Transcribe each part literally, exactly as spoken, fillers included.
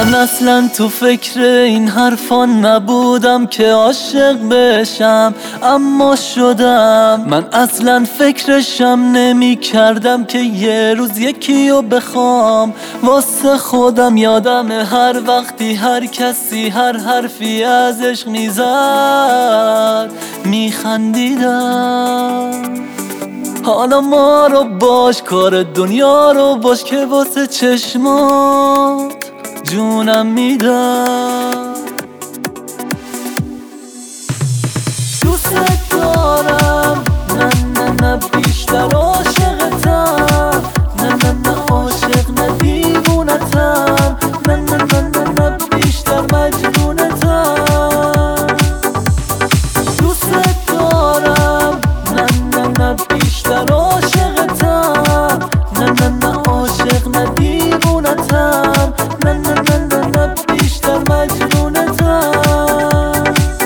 من اصلا تو فکر این حرفان نبودم که عاشق بشم، اما شدم. من اصلا فکرشم نمی کردم که یه روز یکی رو بخوام واسه خودم. یادم هر وقتی هر کسی هر حرفی از عشق میزد میخندیدم. حالا ما رو باش، کار دنیا رو باش که واسه چشمات جونم میدم. دوست دارم، نه نه نه بیشتر عاشقتم، نه نه نه عاشق نه دیوونتم، نه نه نه نه نه بیشتر مجنونتم. دوست دارم، نه نه نه بیشتر عاشقتم، نه نه نه عاشق نه دیوونتم، نه نه نه نه نه بیشتر مجنونتم.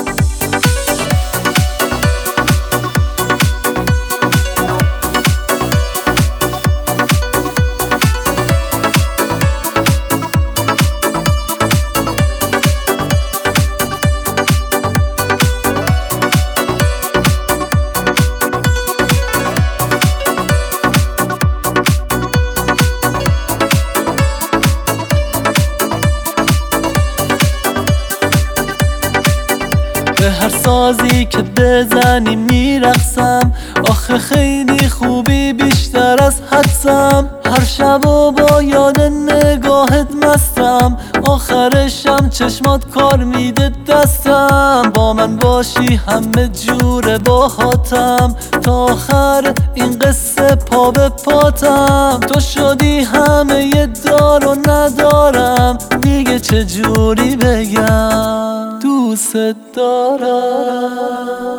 به هر سازی که بزنی میرقصم، آخه خیلی خوبی بیشتر از حدسم. هر شب و با یاد نگاهت مستم، آخرشم چشمات کار میده دستم. با من باشی همه جور باهاتم، تا آخر این قصه پا به پاتم. تو شدی همه یه دار و ندارم، دیگه چجوری بگم دوست دارم.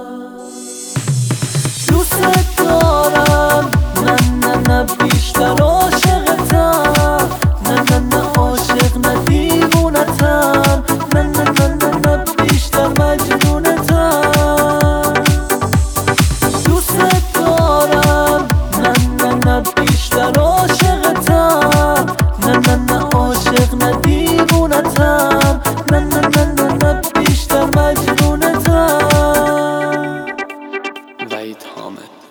دوست دارم، نه نه نه بیشتر عاشقتم، نه نه نه عاشق نه دیوونتم، نه نه نه نه نه بیشتر مجنونتم. دوست دارم، نه نه نه بیشتر عاشقتم، نه نه نه عاشق نه دیوونتم، نه نه نه نه نه بیشتر مجنونتم. وحید حامد.